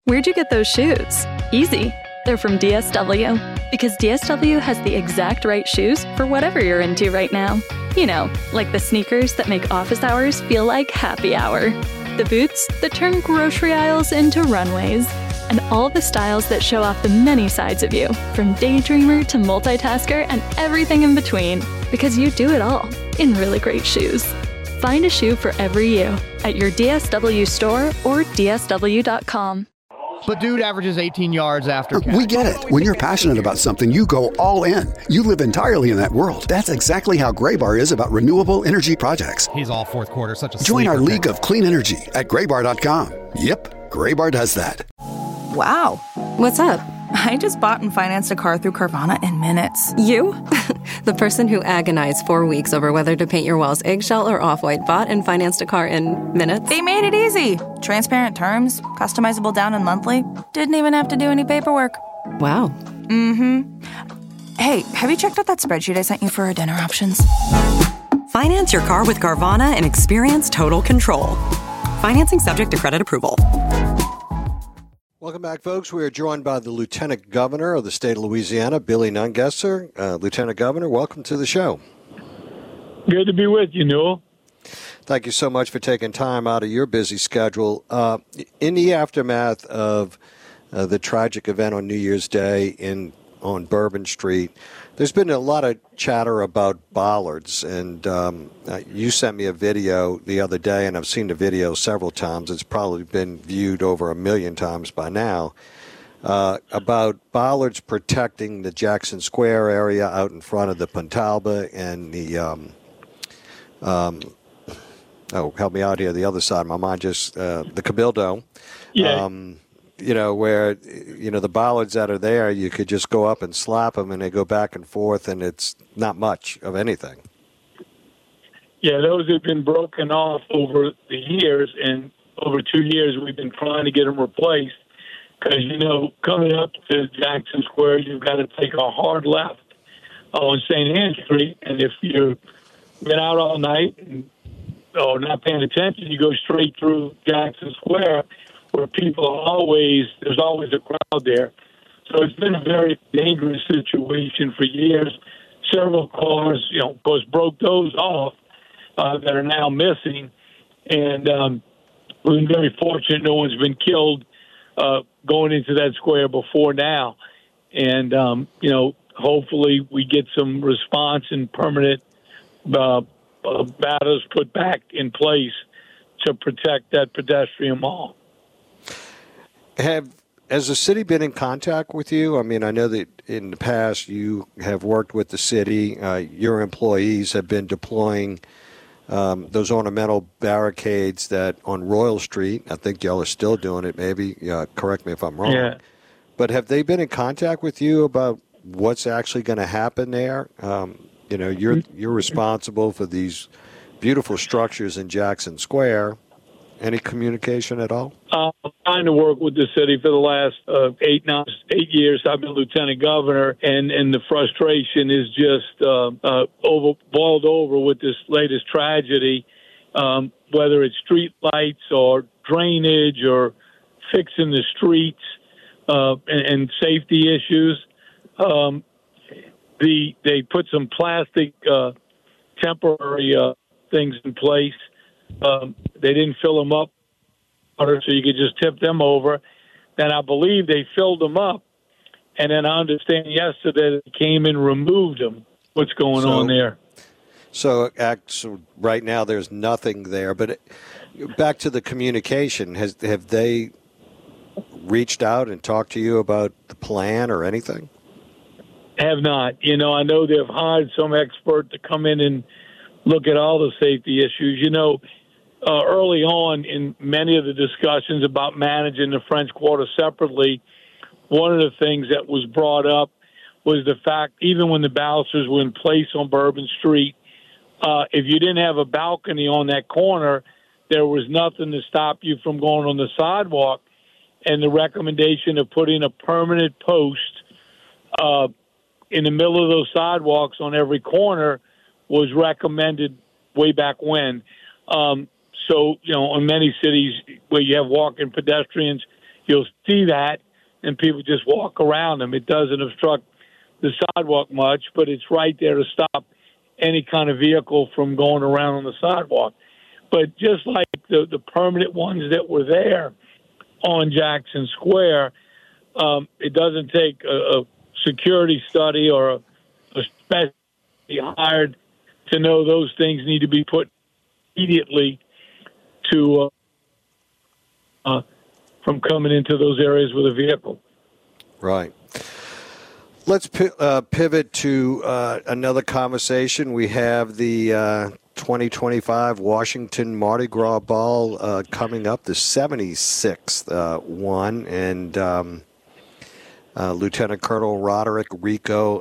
Where'd you get those shoes? Easy. They're from DSW. Because DSW has the exact right shoes for whatever you're into right now. You know, like the sneakers that make office hours feel like happy hour. The boots that turn grocery aisles into runways. And all the styles that show off the many sides of you, from daydreamer to multitasker and everything in between. Because you do it all in really great shoes. Find a shoe for every you at your DSW store or DSW.com. But dude averages 18 yards after catch. We get it. When you're passionate about something, you go all in. You live entirely in that world. That's exactly how Graybar is about renewable energy projects. He's all fourth quarter, such a Join our league of clean energy at graybar.com. Yep, Graybar does that. Wow. What's up? I just bought and financed a car through Carvana in minutes. You? The person who agonized 4 weeks over whether to paint your walls eggshell or off-white bought and financed a car in minutes? They made it easy. Transparent terms, customizable down and monthly. Didn't even have to do any paperwork. Wow. Mm-hmm. Hey, have you checked out that spreadsheet I sent you for our dinner options? Finance your car with Carvana and experience total control. Financing subject to credit approval. Welcome back, folks. We are joined by the Lieutenant Governor of the state of Louisiana, Billy Nungesser. Lieutenant Governor, welcome to the show. Good to be with you, Newell. Thank you so much for taking time out of your busy schedule. In the aftermath of the tragic event on New Year's Day on Bourbon Street, there's been a lot of chatter about bollards, and you sent me a video the other day, and I've seen the video several times. It's probably been viewed over 1 million times by now, about bollards protecting the Jackson Square area out in front of the Pontalba and the, help me out here, the other side of my mind, just the Cabildo. Yeah. Where, the bollards that are there, you could just go up and slap them and they go back and forth and it's not much of anything. Yeah, those have been broken off over the years, and over 2 years we've been trying to get them replaced because, coming up to Jackson Square, you've got to take a hard left on St. Anne Street, and if you've been out all night and not paying attention, you go straight through Jackson Square, where there's always a crowd there. So it's been a very dangerous situation for years. Several cars, of course, broke those off that are now missing. And we've been very fortunate no one's been killed going into that square before now. And, hopefully we get some response and permanent batters put back in place to protect that pedestrian mall. Has the city been in contact with you? I mean, I know that in the past you have worked with the city. Your employees have been deploying those ornamental barricades that on Royal Street. I think y'all are still doing it, maybe. Correct me if I'm wrong. Yeah. But have they been in contact with you about what's actually going to happen there? You're responsible for these beautiful structures in Jackson Square. Any communication at all? I'm trying to work with the city for the last 8 years. I've been lieutenant governor, and the frustration is just boiled over with this latest tragedy, whether it's street lights or drainage or fixing the streets and safety issues. They put some plastic temporary things in place. They didn't fill them up, so you could just tip them over. Then I believe they filled them up, and then I understand yesterday they came and removed them. What's going on there? So right now there's nothing there. But back to the communication, have they reached out and talked to you about the plan or anything? Have not. I know they've hired some expert to come in and look at all the safety issues. Early on in many of the discussions about managing the French Quarter separately, one of the things that was brought up was the fact, even when the balusters were in place on Bourbon Street, if you didn't have a balcony on that corner, there was nothing to stop you from going on the sidewalk. And the recommendation of putting a permanent post in the middle of those sidewalks on every corner was recommended way back when. So, in many cities where you have walking pedestrians, you'll see that, and people just walk around them. It doesn't obstruct the sidewalk much, but it's right there to stop any kind of vehicle from going around on the sidewalk. But just like the permanent ones that were there on Jackson Square, it doesn't take a security study or a specialist hired to know those things need to be put immediately to from coming into those areas with a vehicle. Right. Let's pivot to another conversation. We have the 2025 Washington Mardi Gras Ball coming up, the 76th one, and Lieutenant Colonel Roderick Rico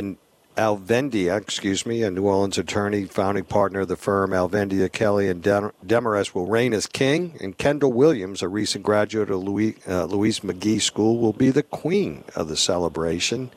Alvendia, a New Orleans attorney, founding partner of the firm Alvendia, Kelly, and Demarest, will reign as king, and Kendall Williams, a recent graduate of Louise McGee School, will be the queen of the celebration.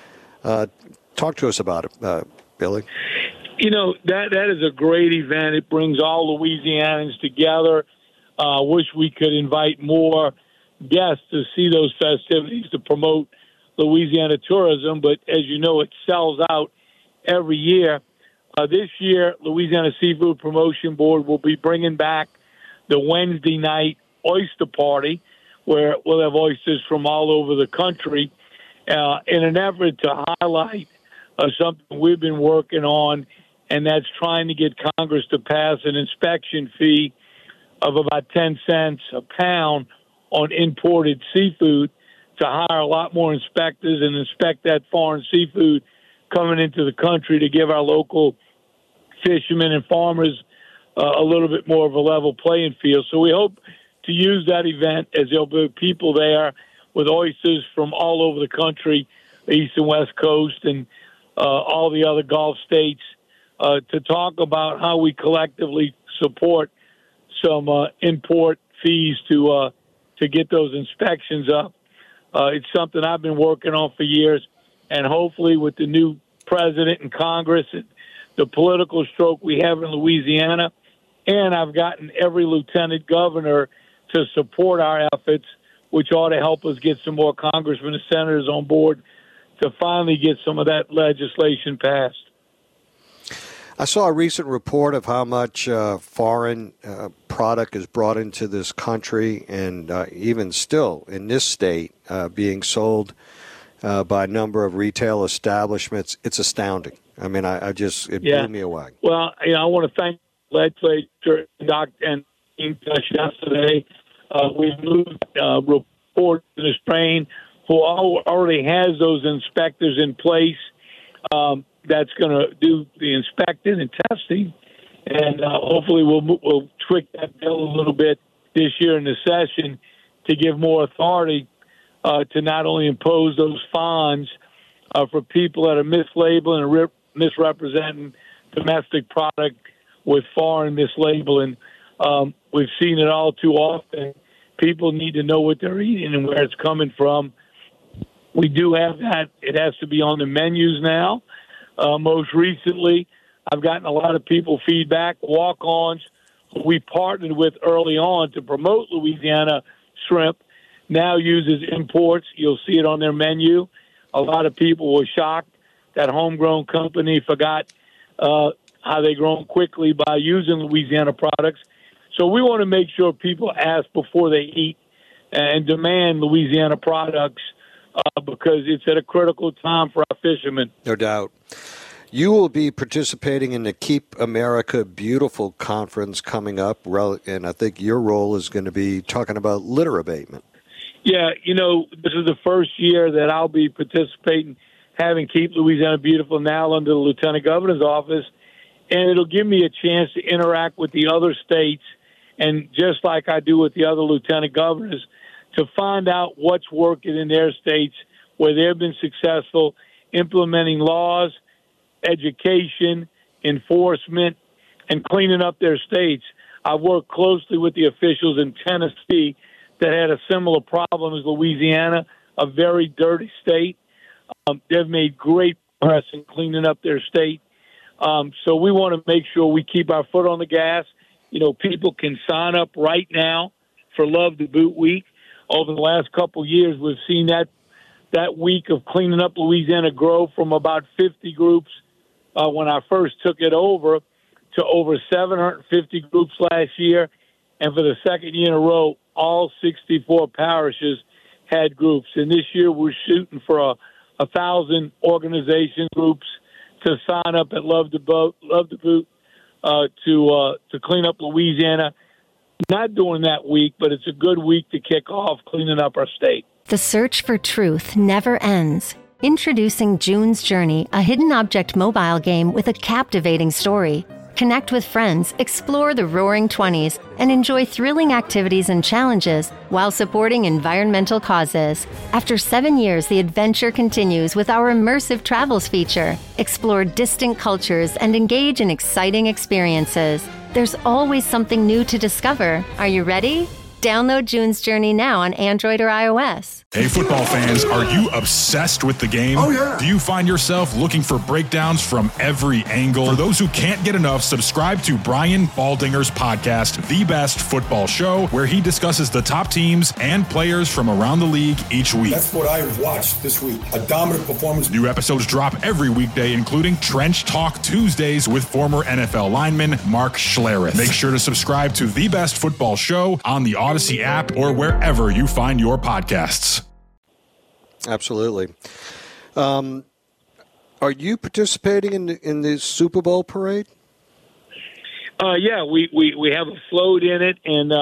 Talk to us about it, Billy. That is a great event. It brings all Louisianans together. Wish we could invite more guests to see those festivities to promote Louisiana tourism, but as you know, it sells out every year. This year, Louisiana Seafood Promotion Board will be bringing back the Wednesday night oyster party, where we'll have oysters from all over the country, in an effort to highlight something we've been working on, and that's trying to get Congress to pass an inspection fee of about 10 cents a pound on imported seafood, to hire a lot more inspectors and inspect that foreign seafood coming into the country, to give our local fishermen and farmers a little bit more of a level playing field. So we hope to use that event, as there'll be people there with oysters from all over the country, the East and West Coast, and all the other Gulf states, to talk about how we collectively support some import fees to get those inspections up. It's something I've been working on for years, and hopefully with the new president and Congress and the political stroke we have in Louisiana, and I've gotten every lieutenant governor to support our efforts, which ought to help us get some more congressmen and senators on board to finally get some of that legislation passed. I saw a recent report of how much foreign product is brought into this country, and even still in this state being sold by a number of retail establishments. It's astounding. I mean, it blew me away. Well, I want to thank the legislature and yesterday. We moved reports in the strain who already has those inspectors in place. That's going to do the inspecting and testing, and hopefully we'll tweak that bill a little bit this year in the session to give more authority to not only impose those fines for people that are mislabeling and misrepresenting domestic product with foreign mislabeling. We've seen it all too often. People need to know what they're eating and where it's coming from. We do have that. It has to be on the menus now. Most recently, I've gotten a lot of people feedback, walk-ons who we partnered with early on to promote Louisiana shrimp, now uses imports. You'll see it on their menu. A lot of people were shocked that homegrown company forgot how they grown quickly by using Louisiana products. So we want to make sure people ask before they eat and demand Louisiana products because it's at a critical time for our fishermen. No doubt. You will be participating in the Keep America Beautiful conference coming up, and I think your role is going to be talking about litter abatement. Yeah, this is the first year that I'll be participating, having Keep Louisiana Beautiful now under the Lieutenant Governor's office, and it'll give me a chance to interact with the other states, and just like I do with the other lieutenant governors, to find out what's working in their states where they've been successful implementing laws, education, enforcement, and cleaning up their states. I've worked closely with the officials in Tennessee that had a similar problem as Louisiana, a very dirty state. They've made great progress in cleaning up their state. So we want to make sure we keep our foot on the gas. People can sign up right now for Love to Boot Week. over the last couple of years, we've seen that week of cleaning up Louisiana grow from about 50 groups when I first took it over to over 750 groups last year. And for the second year in a row, all 64 parishes had groups. And this year we're shooting for 1,000 organization groups to sign up at Love to Boot to clean up Louisiana. Not doing that week, but it's a good week to kick off cleaning up our state. The search for truth never ends. Introducing June's Journey, a hidden object mobile game with a captivating story. Connect with friends, explore the Roaring 20s, and enjoy thrilling activities and challenges while supporting environmental causes. After 7 years, the adventure continues with our immersive travels feature. Explore distant cultures and engage in exciting experiences. There's always something new to discover. Are you ready? Download June's Journey now on Android or iOS. Hey, football fans, are you obsessed with the game? Oh, yeah. Do you find yourself looking for breakdowns from every angle? For those who can't get enough, subscribe to Brian Baldinger's podcast, The Best Football Show, where he discusses the top teams and players from around the league each week. That's what I watched this week. A dominant performance. New episodes drop every weekday, including Trench Talk Tuesdays with former NFL lineman Mark Schlereth. Make sure to subscribe to The Best Football Show on the Odyssey app or wherever you find your podcasts. Absolutely. Are you participating in the Super Bowl parade? Yeah, we have a float in it, and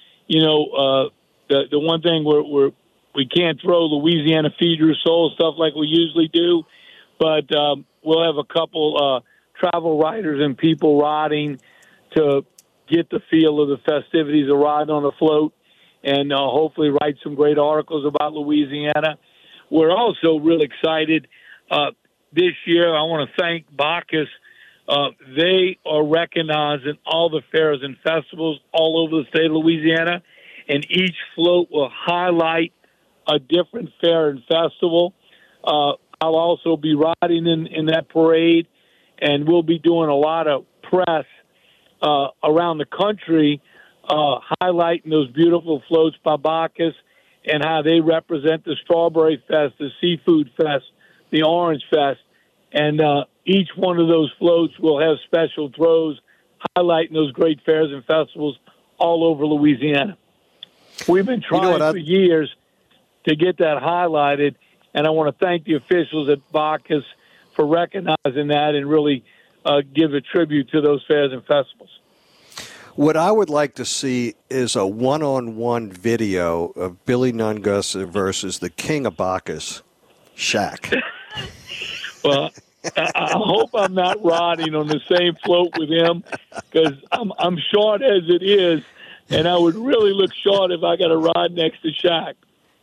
the one thing we can't throw Louisiana Feed Your Soul stuff like we usually do, but we'll have a couple travel riders and people riding to get the feel of the festivities of riding on a float, and hopefully write some great articles about Louisiana. We're also real excited. This year, I want to thank Bacchus. They are recognizing all the fairs and festivals all over the state of Louisiana, and each float will highlight a different fair and festival. I'll also be riding in that parade, and we'll be doing a lot of press around the country, highlighting those beautiful floats by Bacchus and how they represent the Strawberry Fest, the Seafood Fest, the Orange Fest. And each one of those floats will have special throws highlighting those great fairs and festivals all over Louisiana. We've been trying for years to get that highlighted, and I want to thank the officials at Bacchus for recognizing that and really give a tribute to those fairs and festivals. What I would like to see is a one-on-one video of Billy Nungesser versus the King of Bacchus, Shaq. Well, I hope I'm not riding on the same float with him because I'm short as it is, and I would really look short if I got to ride next to Shaq.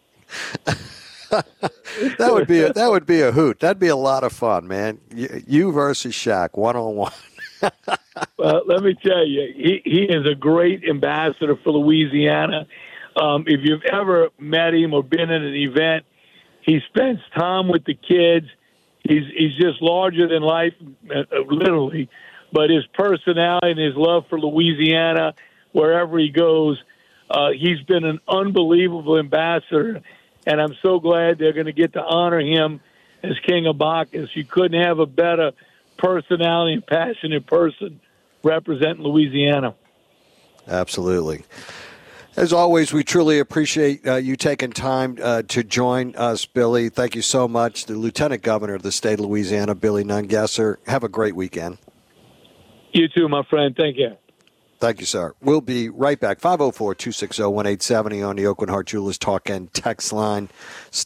That would be a hoot. That'd be a lot of fun, man. You versus Shaq, one-on-one. Well, let me tell you, he is a great ambassador for Louisiana. If you've ever met him or been at an event, he spends time with the kids. He's just larger than life, literally. But his personality and his love for Louisiana, wherever he goes, he's been an unbelievable ambassador. And I'm so glad they're going to get to honor him as King of Bacchus. You couldn't have a better personality and passionate person representing Louisiana. Absolutely. As always, we truly appreciate you taking time to join us, Billy. Thank you so much. The Lieutenant Governor of the state of Louisiana, Billy Nungesser. Have a great weekend. You too, my friend. Thank you. Thank you, sir. We'll be right back. 504-260-1870 on the Oakland Heart Jewelers Talk and Text line.